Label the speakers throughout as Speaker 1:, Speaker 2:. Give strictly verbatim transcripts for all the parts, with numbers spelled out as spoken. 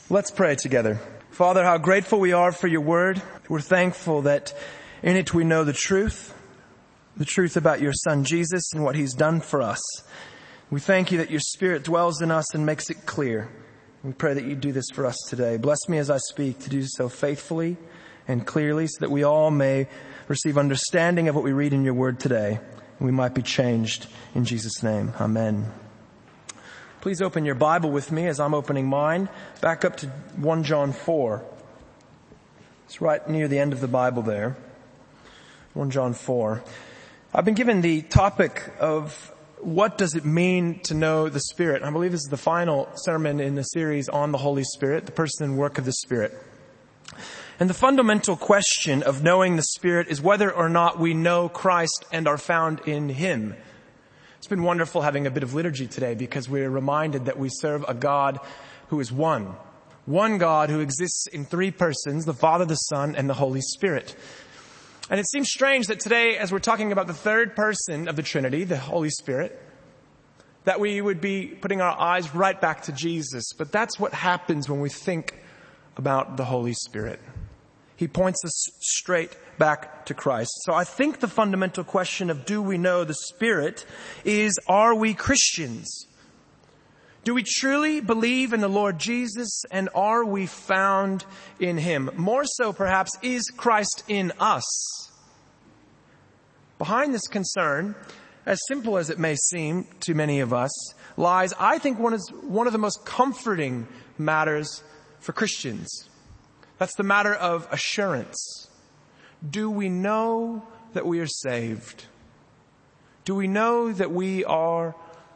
Speaker 1: Let's pray together. Father, how grateful we are for your word. We're thankful that in it we know the truth, the truth about your son Jesus and what he's done for us. We thank you that your Spirit dwells in us and makes it clear. We pray that you do this for us today. Bless me as I speak to do so faithfully and clearly so that we all may receive understanding of what we read in your word today and we might be changed in Jesus' name. Amen. Please open your Bible with me as I'm opening mine. Back up to First John four. It's right near the end of the Bible there. First John four. I've been given the topic of what does it mean to know the Spirit. I believe this is the final sermon in the series on the Holy Spirit, the person and work of the Spirit. And the fundamental question of knowing the Spirit is whether or not we know Christ and are found in Him. It's been wonderful having a bit of liturgy today because we're reminded that we serve a God who is one. One God who exists in three persons, the Father, the Son, and the Holy Spirit. And it seems strange that today, as we're talking about the third person of the Trinity, the Holy Spirit, that we would be putting our eyes right back to Jesus. But that's what happens when we think about the Holy Spirit. He points us straight back to Christ. So I think the fundamental question of do we know the Spirit is, are we Christians? Do we truly believe in the Lord Jesus and are we found in Him? More so perhaps, is Christ in us? Behind this concern, as simple as it may seem to many of us, lies, I think, one is one of the most comforting matters for Christians. That's the matter of assurance. Do we know that we are saved? Do we know that we are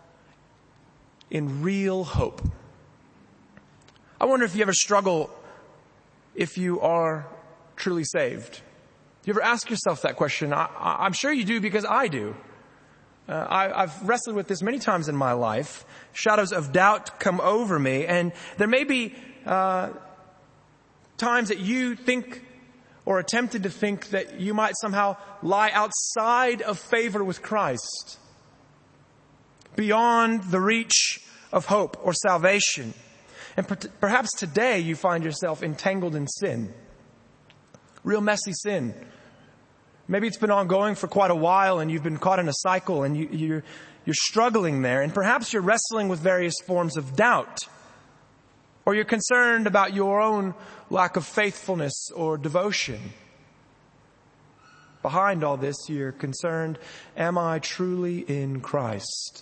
Speaker 1: in real hope? I wonder if you ever struggle if you are truly saved. You ever ask yourself that question? I, I'm sure you do because I do. Uh, I, I've wrestled with this many times in my life. Shadows of doubt come over me, and there may be uh, times that you think or attempted to think that you might somehow lie outside of favor with Christ, beyond the reach of hope or salvation. And per- perhaps today you find yourself entangled in sin. Real messy sin. Maybe it's been ongoing for quite a while and you've been caught in a cycle and you, you're, you're struggling there. And perhaps you're wrestling with various forms of doubt. Or you're concerned about your own lack of faithfulness or devotion. Behind all this, you're concerned, am I truly in Christ?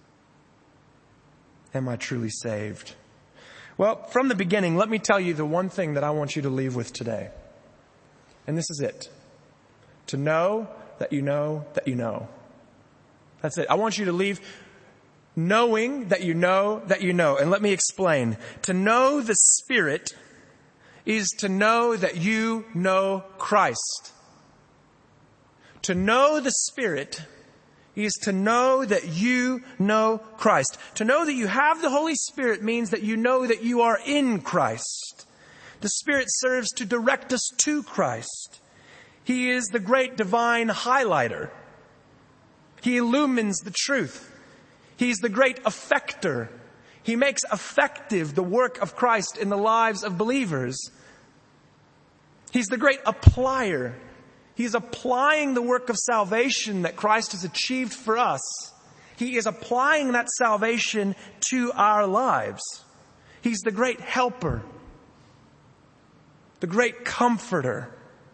Speaker 1: Am I truly saved? Well, from the beginning, let me tell you the one thing that I want you to leave with today. And this is it. To know that you know that you know. That's it. I want you to leave knowing that you know that you know. And let me explain. To know the Spirit is to know that you know Christ. To know the Spirit is to know that you know Christ. To know that you have the Holy Spirit means that you know that you are in Christ. The Spirit serves to direct us to Christ. He is the great divine highlighter. He illumines the truth. He's the great effector. He makes effective the work of Christ in the lives of believers. He's the great applier. He's applying the work of salvation that Christ has achieved for us. He is applying that salvation to our lives. He's the great helper, the great comforter,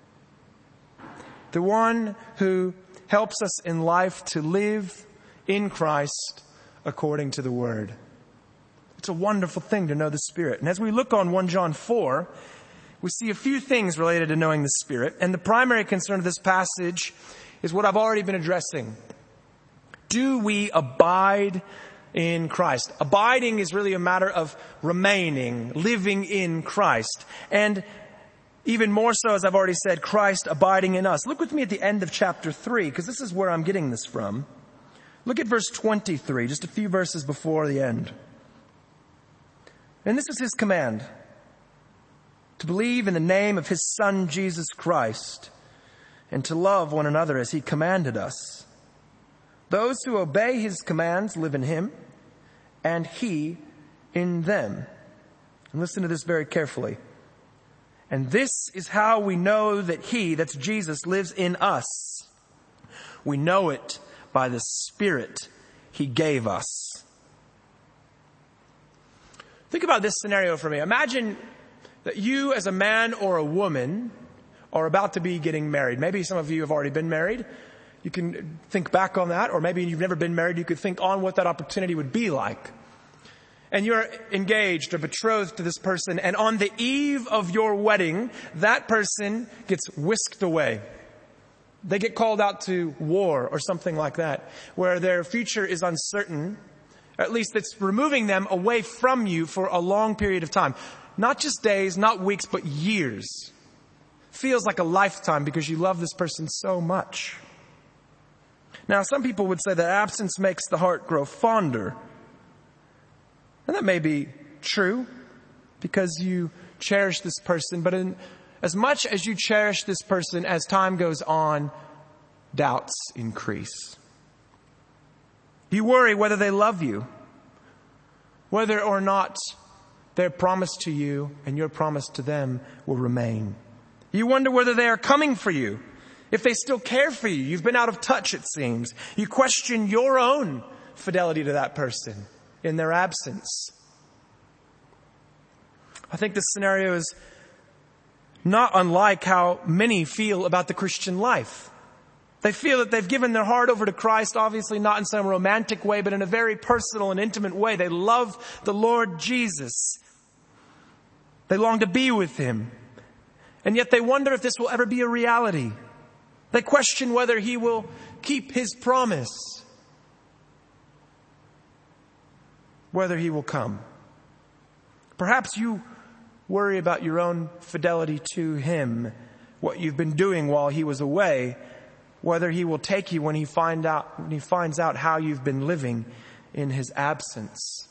Speaker 1: the one who helps us in life to live in Christ according to the Word. It's a wonderful thing to know the Spirit. And as we look on First John four, we see a few things related to knowing the Spirit. And the primary concern of this passage is what I've already been addressing. Do we abide in Christ? Abiding is really a matter of remaining, living in Christ. And even more so, as I've already said, Christ abiding in us. Look with me at the end of chapter three, because this is where I'm getting this from. Look at verse twenty-three, just a few verses before the end. And this is His command, to believe in the name of His Son, Jesus Christ, and to love one another as He commanded us. Those who obey His commands live in Him, and He in them. Listen to this very carefully. And this is how we know that he, that's Jesus, lives in us. We know it by the Spirit he gave us. Think about this scenario for me. Imagine that you as a man or a woman are about to be getting married. Maybe some of you have already been married. You can think back on that, or maybe you've never been married. You could think on what that opportunity would be like. And you're engaged or betrothed to this person, and on the eve of your wedding, that person gets whisked away. They get called out to war or something like that, where their future is uncertain. At least it's removing them away from you for a long period of time. Not just days, not weeks, but years. Feels like a lifetime because you love this person so much. Now, some people would say that absence makes the heart grow fonder. And that may be true because you cherish this person. But in, as much as you cherish this person, as time goes on, doubts increase. You worry whether they love you, whether or not their promise to you and your promise to them will remain. You wonder whether they are coming for you, if they still care for you. You've been out of touch, it seems. You question your own fidelity to that person in their absence. I think this scenario is not unlike how many feel about the Christian life. They feel that they've given their heart over to Christ, obviously not in some romantic way, but in a very personal and intimate way. They love the Lord Jesus. They long to be with him. And yet they wonder if this will ever be a reality. They question whether he will keep his promise, whether he will come. Perhaps you worry about your own fidelity to him, what you've been doing while he was away, whether he will take you when he find out when he finds out how you've been living in his absence.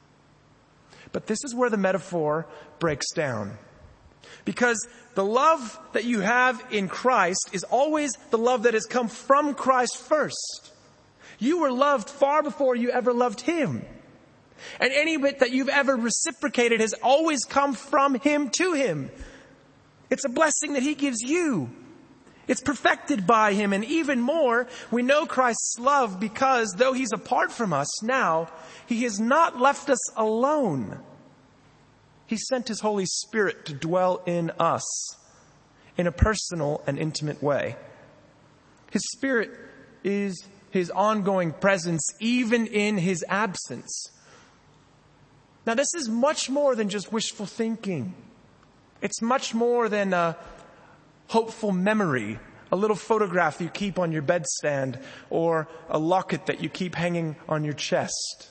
Speaker 1: But this is where the metaphor breaks down. Because the love that you have in Christ is always the love that has come from Christ first. You were loved far before you ever loved him. And any bit that you've ever reciprocated has always come from him to him. It's a blessing that he gives you. It's perfected by him. And even more, we know Christ's love because though he's apart from us now, he has not left us alone. He sent his Holy Spirit to dwell in us in a personal and intimate way. His Spirit is his ongoing presence even in his absence. Now, this is much more than just wishful thinking. It's much more than a hopeful memory, a little photograph you keep on your bedstand, or a locket that you keep hanging on your chest,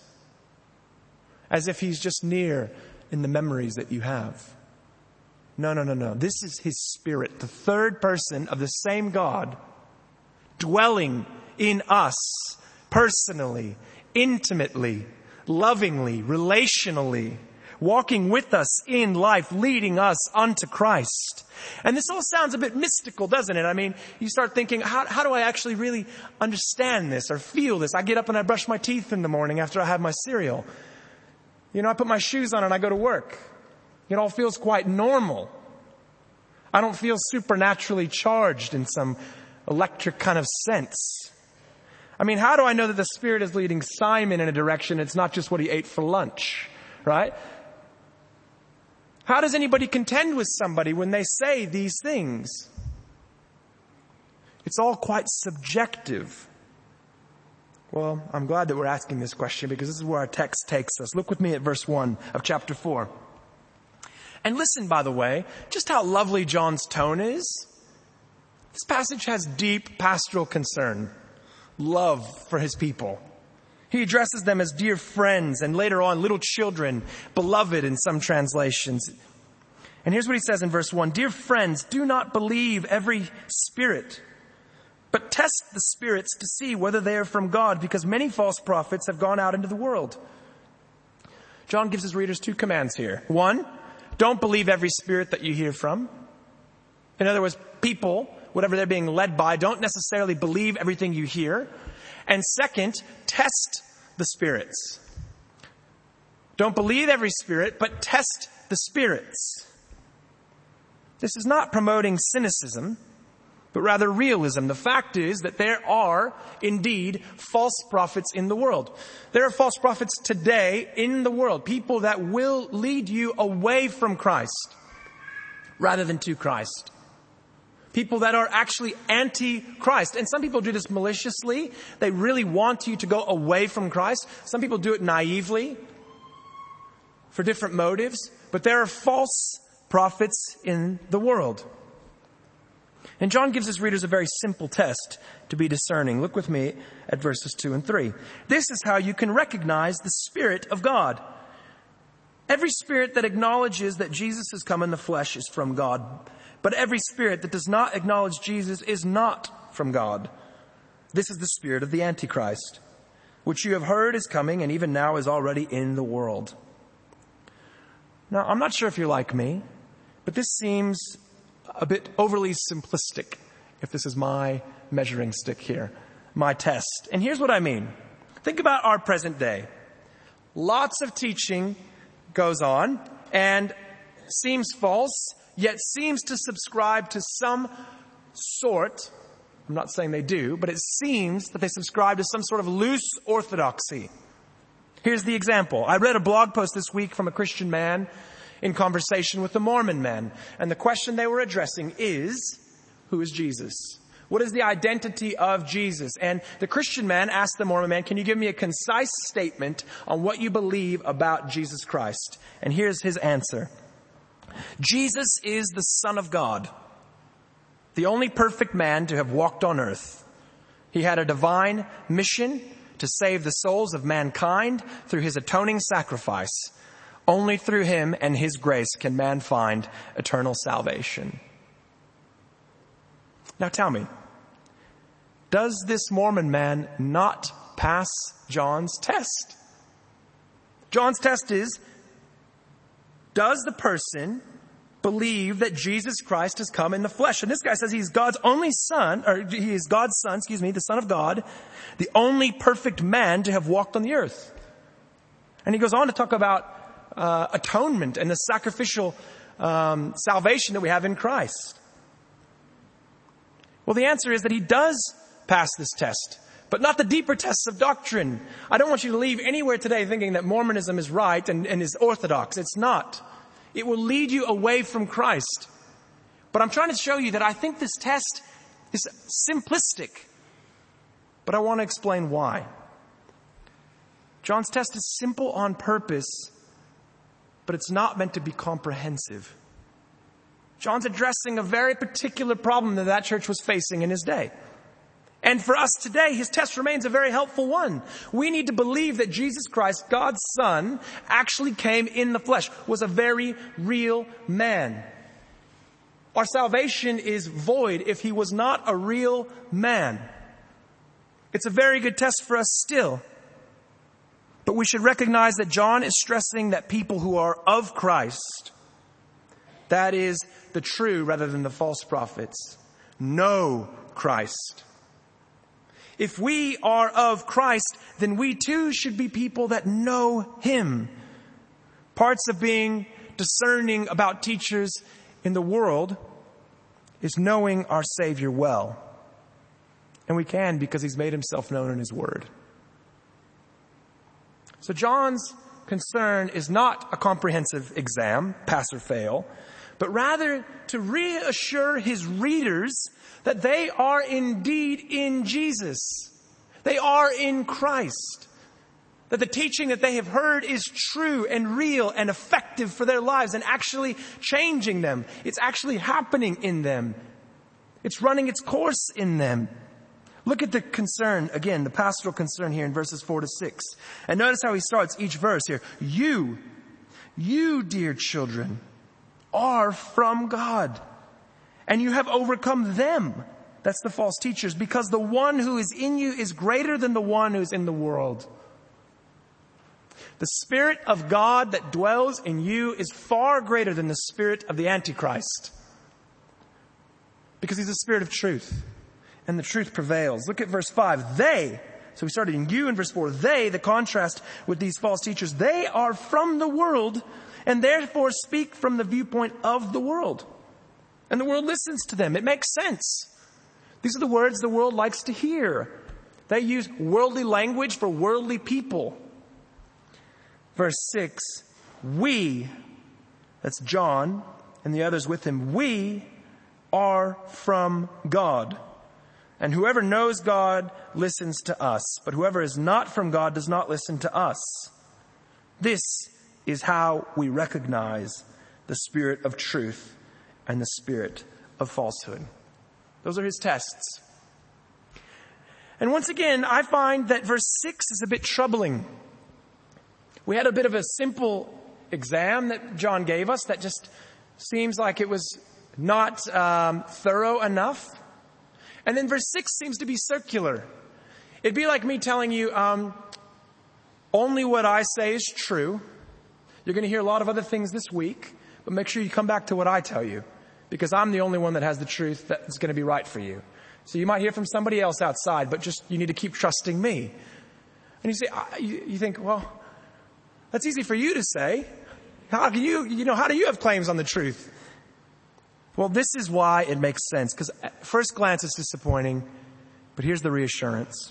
Speaker 1: as if he's just near in the memories that you have. No, no, no, no. This is his Spirit, the third person of the same God, dwelling in us personally, intimately, lovingly, relationally, walking with us in life, leading us unto Christ. And this all sounds a bit mystical, doesn't it? I mean, you start thinking, how, how do I actually really understand this or feel this? I get up and I brush my teeth in the morning after I have my cereal. You know, I put my shoes on and I go to work. It all feels quite normal. I don't feel supernaturally charged in some electric kind of sense. I mean, how do I know that the Spirit is leading Simon in a direction? It's not just what he ate for lunch, right? How does anybody contend with somebody when they say these things? It's all quite subjective. Well, I'm glad that we're asking this question because this is where our text takes us. Look with me at verse one of chapter four. And listen, by the way, just how lovely John's tone is. This passage has deep pastoral concern, love for his people. He addresses them as dear friends and later on little children, beloved in some translations. And here's what he says in verse one. Dear friends, do not believe every spirit, but test the spirits to see whether they are from God, because many false prophets have gone out into the world. John gives his readers two commands here. One, don't believe every spirit that you hear from. In other words, people, whatever they're being led by, don't necessarily believe everything you hear. And second, test the spirits. Don't believe every spirit, but test the spirits. This is not promoting cynicism, but rather realism. The fact is that there are indeed false prophets in the world. There are false prophets today in the world, people that will lead you away from Christ rather than to Christ. People that are actually anti-Christ. And some people do this maliciously. They really want you to go away from Christ. Some people do it naively for different motives. But there are false prophets in the world. And John gives his readers a very simple test to be discerning. Look with me at verses two and three. This is how you can recognize the Spirit of God. Every spirit that acknowledges that Jesus has come in the flesh is from God. But every spirit that does not acknowledge Jesus is not from God. This is the spirit of the Antichrist, which you have heard is coming and even now is already in the world. Now, I'm not sure if you're like me, but this seems a bit overly simplistic, if this is my measuring stick here, my test. And here's what I mean. Think about our present day. Lots of teaching goes on and seems false, yet seems to subscribe to some sort, I'm not saying they do, but it seems that they subscribe to some sort of loose orthodoxy. Here's the example. I read a blog post this week from a Christian man in conversation with a Mormon man. And the question they were addressing is, who is Jesus? What is the identity of Jesus? And the Christian man asked the Mormon man, can you give me a concise statement on what you believe about Jesus Christ? And here's his answer. Jesus is the Son of God, the only perfect man to have walked on earth. He had a divine mission to save the souls of mankind through his atoning sacrifice. Only through him and his grace can man find eternal salvation. Now tell me, does this Mormon man not pass John's test? John's test is, does the person believe that Jesus Christ has come in the flesh? And this guy says he's God's only son, or he is God's son, excuse me, the Son of God, the only perfect man to have walked on the earth. And he goes on to talk about uh, atonement and the sacrificial um, salvation that we have in Christ. Well, the answer is that he does pass this test, but not the deeper tests of doctrine. I don't want you to leave anywhere today thinking that Mormonism is right and, and is orthodox. It's not. It will lead you away from Christ. But I'm trying to show you that I think this test is simplistic. But I want to explain why. John's test is simple on purpose, but it's not meant to be comprehensive. John's addressing a very particular problem that that church was facing in his day. And for us today, his test remains a very helpful one. We need to believe that Jesus Christ, God's Son, actually came in the flesh, was a very real man. Our salvation is void if he was not a real man. It's a very good test for us still. But we should recognize that John is stressing that people who are of Christ, that is the true rather than the false prophets, know Christ. If we are of Christ, then we too should be people that know him. Parts of being discerning about teachers in the world is knowing our Savior well. And we can because he's made himself known in his word. So John's concern is not a comprehensive exam, pass or fail, but rather to reassure his readers that they are indeed in Jesus. They are in Christ. That the teaching that they have heard is true and real and effective for their lives and actually changing them. It's actually happening in them. It's running its course in them. Look at the concern, again, the pastoral concern here in verses four to six. And notice how he starts each verse here. You, you dear children, are from God. And you have overcome them. That's the false teachers. Because the one who is in you is greater than the one who is in the world. The Spirit of God that dwells in you is far greater than the spirit of the Antichrist. Because he's a spirit of truth. And the truth prevails. Look at verse five. They, so we started in you in verse four. They, the contrast with these false teachers, they are from the world and therefore speak from the viewpoint of the world. And the world listens to them. It makes sense. These are the words the world likes to hear. They use worldly language for worldly people. Verse six, we, that's John and the others with him, we are from God. And whoever knows God listens to us. But whoever is not from God does not listen to us. This is how we recognize the spirit of truth and the spirit of falsehood. Those are his tests. And once again, I find that verse six is a bit troubling. We had a bit of a simple exam that John gave us that just seems like it was not um, thorough enough. And then verse six seems to be circular. It'd be like me telling you, um, only what I say is true. You're going to hear a lot of other things this week, but make sure you come back to what I tell you, because I'm the only one that has the truth that's going to be right for you. So you might hear from somebody else outside, but just you need to keep trusting me. And you say, you, you think, well, that's easy for you to say. How can you, you know, how do you have claims on the truth? Well, this is why it makes sense, because at first glance it's disappointing, but here's the reassurance.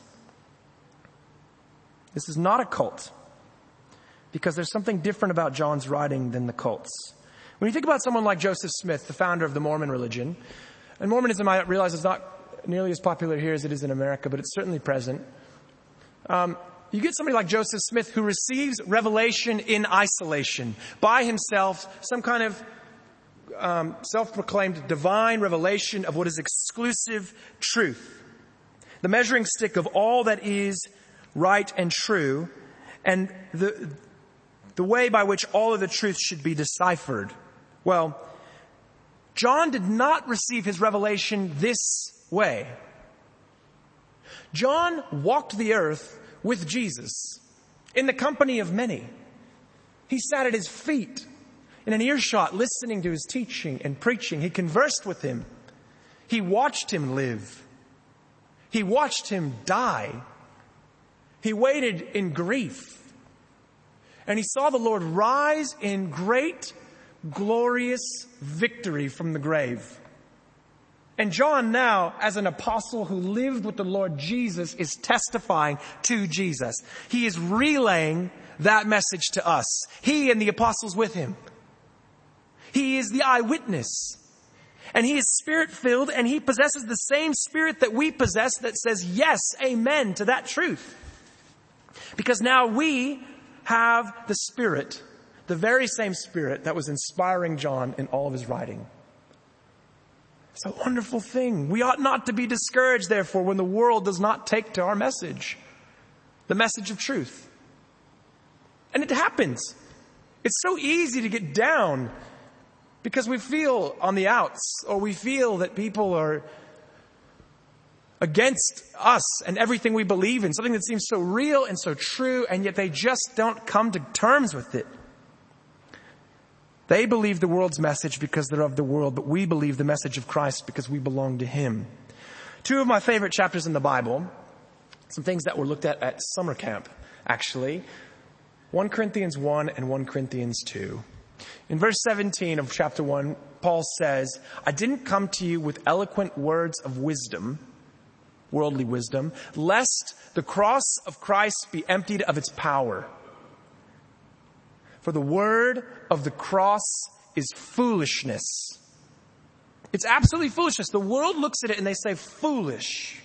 Speaker 1: This is not a cult, because there's something different about John's writing than the cults. When you think about someone like Joseph Smith, the founder of the Mormon religion, and Mormonism, I realize, is not nearly as popular here as it is in America, but it's certainly present. Um, you get somebody like Joseph Smith who receives revelation in isolation, by himself, some kind of um, self-proclaimed divine revelation of what is exclusive truth, the measuring stick of all that is right and true, and the the way by which all of the truth should be deciphered. Well, John did not receive his revelation this way. John walked the earth with Jesus in the company of many. He sat at his feet in an earshot, listening to his teaching and preaching. He conversed with him. He watched him live. He watched him die. He waited in grief. And he saw the Lord rise in great, glorious victory from the grave. And John now, as an apostle who lived with the Lord Jesus, is testifying to Jesus. He is relaying that message to us. He and the apostles with him. He is the eyewitness. And he is spirit-filled, and he possesses the same spirit that we possess that says yes, amen to that truth. Because now we have the Spirit, the very same Spirit that was inspiring John in all of his writing. It's a wonderful thing. We ought not to be discouraged, therefore, when the world does not take to our message, the message of truth. And it happens. It's so easy to get down because we feel on the outs, or we feel that people are against us and everything we believe in, something that seems so real and so true, and yet they just don't come to terms with it. They believe the world's message because they're of the world, but we believe the message of Christ because we belong to him. Two of my favorite chapters in the Bible, some things that were looked at at summer camp, actually. First Corinthians one and First Corinthians two. In verse seventeen of chapter one, Paul says, I didn't come to you with eloquent words of wisdom, worldly wisdom, lest the cross of Christ be emptied of its power. For the word of the cross is foolishness. It's absolutely foolishness. The world looks at it and they say foolish.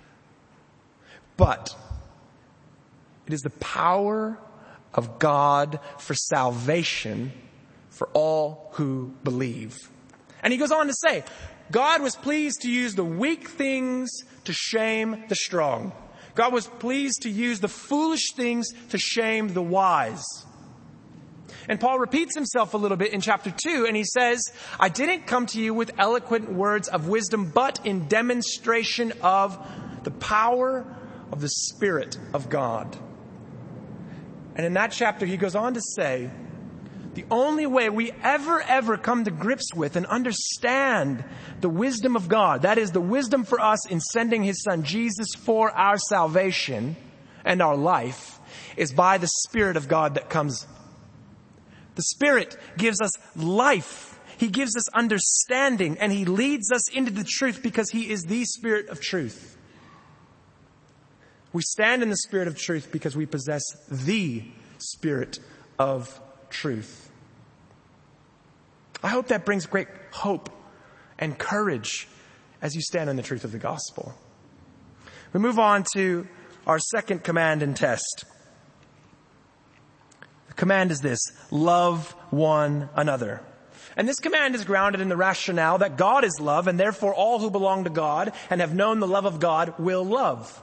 Speaker 1: But it is the power of God for salvation for all who believe. And he goes on to say, God was pleased to use the weak things to shame the strong. God was pleased to use the foolish things to shame the wise. And Paul repeats himself a little bit in chapter two, and he says, I didn't come to you with eloquent words of wisdom, but in demonstration of the power of the Spirit of God. And in that chapter, he goes on to say, the only way we ever, ever come to grips with and understand the wisdom of God, that is the wisdom for us in sending his son Jesus for our salvation and our life, is by the Spirit of God that comes The Spirit gives us life. He gives us understanding, and He leads us into the truth because He is the Spirit of truth. We stand in the Spirit of truth because we possess the Spirit of truth. I hope that brings great hope and courage as you stand in the truth of the gospel. We move on to our second command and test. The command is this: love one another. And this command is grounded in the rationale that God is love, and therefore all who belong to God and have known the love of God will love.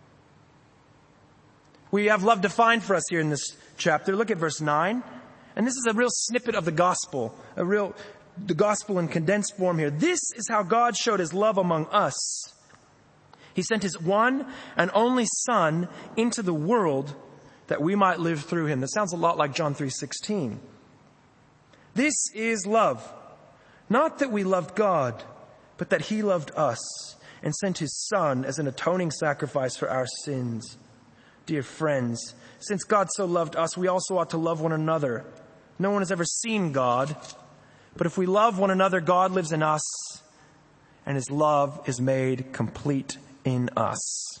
Speaker 1: We have love defined for us here in this chapter. Look at verse nine. And this is a real snippet of the gospel, a real, the gospel in condensed form here. This is how God showed His love among us. He sent His one and only Son into the world that we might live through Him. That sounds a lot like John three sixteen. This is love. Not that we loved God, but that He loved us and sent His Son as an atoning sacrifice for our sins. Dear friends, since God so loved us, we also ought to love one another. No one has ever seen God, but if we love one another, God lives in us, and His love is made complete in us.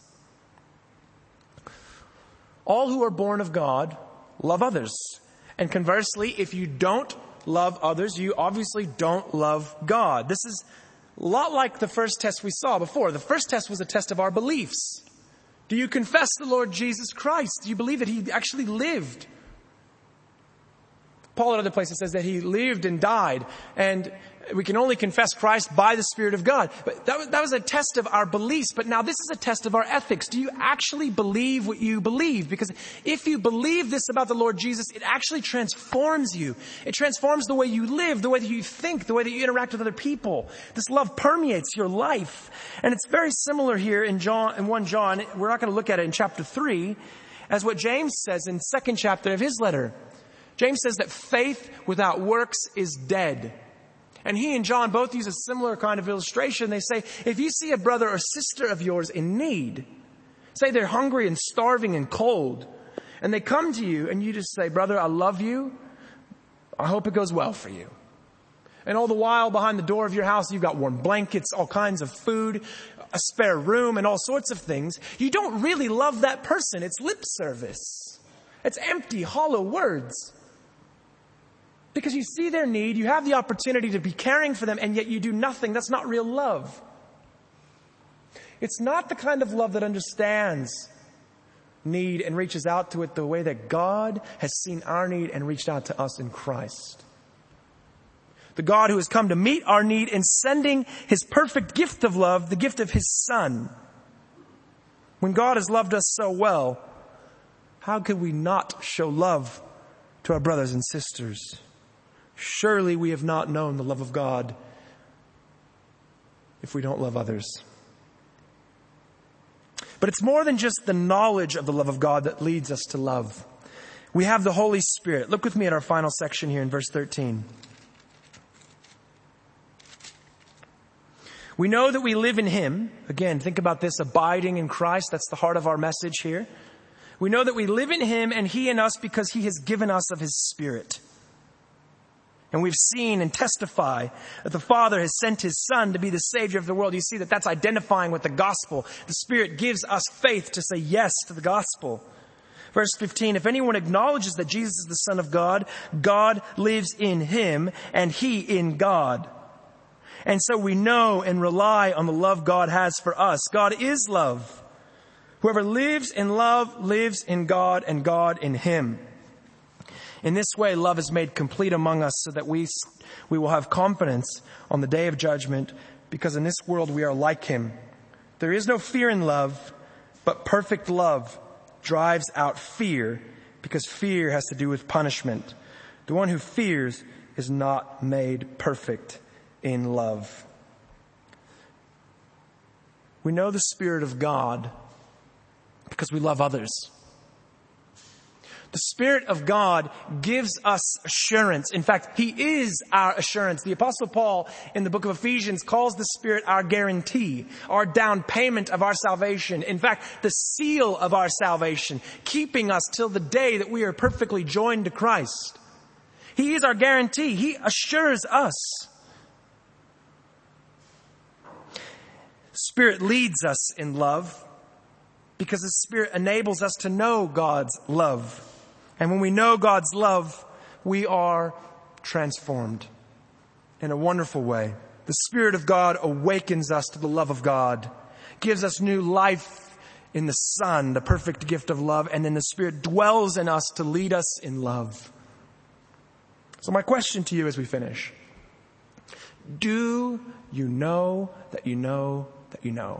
Speaker 1: All who are born of God love others. And conversely, if you don't love others, you obviously don't love God. This is a lot like the first test we saw before. The first test was a test of our beliefs. Do you confess the Lord Jesus Christ? Do you believe that He actually lived? Paul at other places says that He lived and died, and we can only confess Christ by the Spirit of God. But that was, that was a test of our beliefs, but now this is a test of our ethics. Do you actually believe what you believe? Because if you believe this about the Lord Jesus, it actually transforms you. It transforms the way you live, the way that you think, the way that you interact with other people. This love permeates your life. And it's very similar here in John, in First John. We're not going to look at it in chapter three, as what James says in the second chapter of his letter. James says that faith without works is dead. And he and John both use a similar kind of illustration. They say, if you see a brother or sister of yours in need, say they're hungry and starving and cold, and they come to you and you just say, brother, I love you. I hope it goes well for you. And all the while behind the door of your house, you've got warm blankets, all kinds of food, a spare room, and all sorts of things. You don't really love that person. It's lip service. It's empty, hollow words. Because you see their need, you have the opportunity to be caring for them, and yet you do nothing. That's not real love. It's not the kind of love that understands need and reaches out to it the way that God has seen our need and reached out to us in Christ. The God who has come to meet our need in sending His perfect gift of love, the gift of His Son. When God has loved us so well, how could we not show love to our brothers and sisters? Surely we have not known the love of God if we don't love others. But it's more than just the knowledge of the love of God that leads us to love. We have the Holy Spirit. Look with me at our final section here in verse thirteen. We know that we live in Him. Again, think about this, abiding in Christ. That's the heart of our message here. We know that we live in Him and He in us because He has given us of His Spirit. And we've seen and testify that the Father has sent His Son to be the Savior of the world. You see that that's identifying with the gospel. The Spirit gives us faith to say yes to the gospel. Verse fifteen, if anyone acknowledges that Jesus is the Son of God, God lives in Him and He in God. And so we know and rely on the love God has for us. God is love. Whoever lives in love lives in God and God in him. In this way, love is made complete among us so that we, we will have confidence on the day of judgment, because in this world we are like Him. There is no fear in love, but perfect love drives out fear, because fear has to do with punishment. The one who fears is not made perfect in love. We know the Spirit of God because we love others. The Spirit of God gives us assurance. In fact, He is our assurance. The Apostle Paul in the book of Ephesians calls the Spirit our guarantee, our down payment of our salvation. In fact, the seal of our salvation, keeping us till the day that we are perfectly joined to Christ. He is our guarantee. He assures us. Spirit leads us in love because the Spirit enables us to know God's love. And when we know God's love, we are transformed in a wonderful way. The Spirit of God awakens us to the love of God, gives us new life in the Son, the perfect gift of love, and then the Spirit dwells in us to lead us in love. So my question to you as we finish, do you know that you know that you know?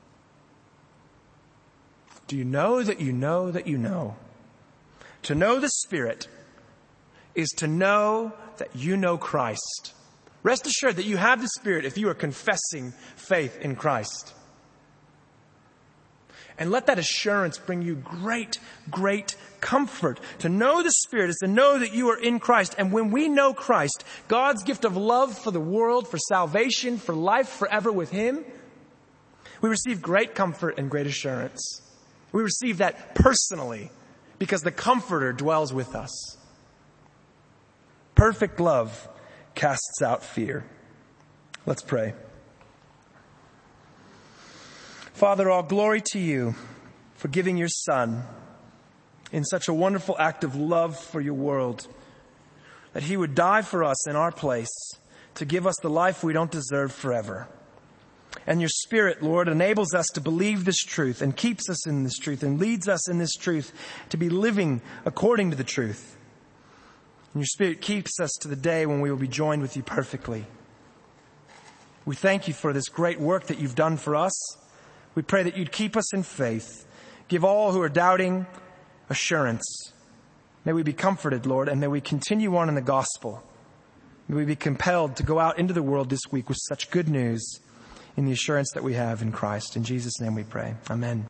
Speaker 1: Do you know that you know that you know? To know the Spirit is to know that you know Christ. Rest assured that you have the Spirit if you are confessing faith in Christ. And let that assurance bring you great, great comfort. To know the Spirit is to know that you are in Christ. And when we know Christ, God's gift of love for the world, for salvation, for life forever with Him, we receive great comfort and great assurance. We receive that personally because the Comforter dwells with us. Perfect love casts out fear. Let's pray. Father, all glory to you for giving your Son in such a wonderful act of love for your world, that He would die for us in our place to give us the life we don't deserve forever. And your Spirit, Lord, enables us to believe this truth and keeps us in this truth and leads us in this truth to be living according to the truth. And your Spirit keeps us to the day when we will be joined with you perfectly. We thank you for this great work that you've done for us. We pray that you'd keep us in faith. Give all who are doubting assurance. May we be comforted, Lord, and may we continue on in the gospel. May we be compelled to go out into the world this week with such good news in the assurance that we have in Christ. In Jesus' name we pray. Amen.